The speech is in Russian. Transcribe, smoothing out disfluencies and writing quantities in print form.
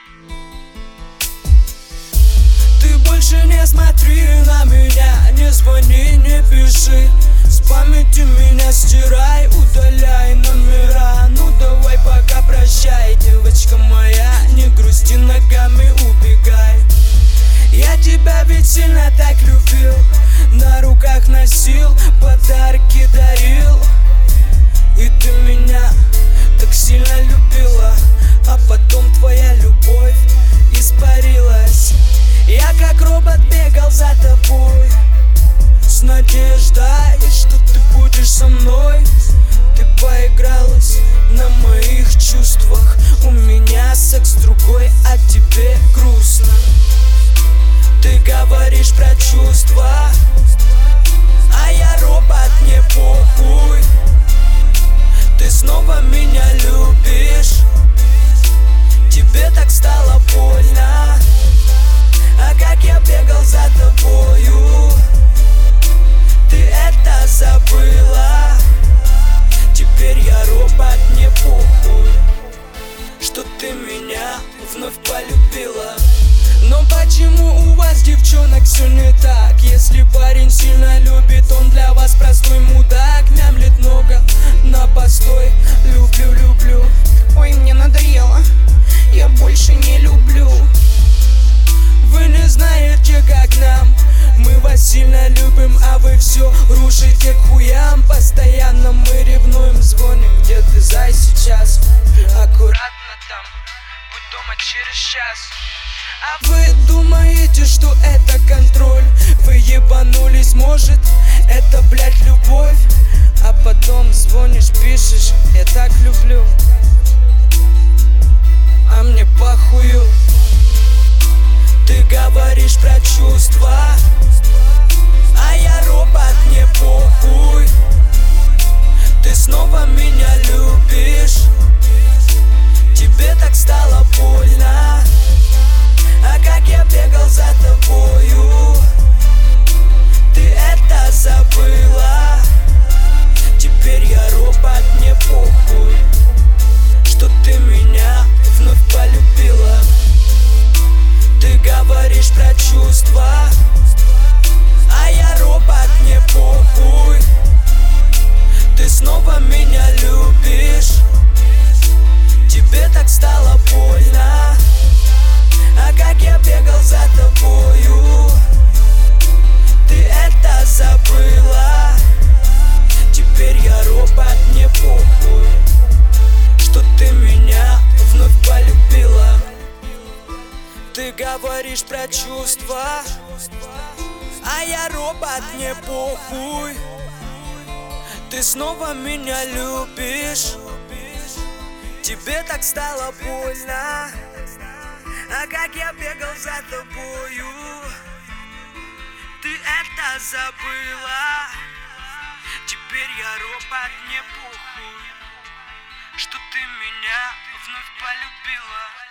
Ты больше не смотри на меня, не звони, не пиши. С памяти меня стирай, удаляй номера. Ну давай пока прощай, девочка моя, не грусти, ногами убегай. Я тебя ведь сильно так любил, на руках носил, подарки дарил. И ты меня так сильно любила, а потом твоя любовь испарилась. Я как робот бегал за тобой, с надеждой, что ты будешь со мной. Ты поигралась на моих чувствах, у меня секс другой, а тебе грустно. Ты говоришь про чувства, а я робот, мне похуй. Ты снова меня любишь, тебе так стало больно. А как я бегал за тобою, ты это забыла. Теперь я робот, мне похуй, что ты меня вновь полюбила. Но почему у вас, девчонок, все не так? Если парень сильно любит, он для вас простой мудак. Мямлит много на постой, люблю, люблю. Ой, мне надоело, я больше не люблю. Вы не знаете, как нам, мы вас сильно любим, а вы все рушите к хуям. Постоянно мы ревнуем, звоним, где ты, зай, сейчас? Аккуратно там, будь дома через час. А вы думаете, что это контроль? Вы ебанулись, может, это, блядь, любовь? А потом звонишь, пишешь, я так люблю, а мне похую. Ты говоришь про чувства, а я робот, мне похуй. Ты снова меня любишь, тебе так стало больно. А как я бегал за тобою, ты это забыла. Теперь я робот, мне похуй, что ты меня вновь полюбила. Ты говоришь про чувства, а я робот, мне похуй. Ты снова меня любишь, тебе так стало больно. А как я бегал за тобою, ты это забыла. Теперь я робот, мне похуй, что ты меня вновь полюбила. Ты говоришь про чувства, а я робот, мне похуй. Ты снова меня любишь, тебе так стало больно. А как я бегал за тобою, ты это забыла. Теперь я робот, мне похуй, что ты меня вновь полюбила.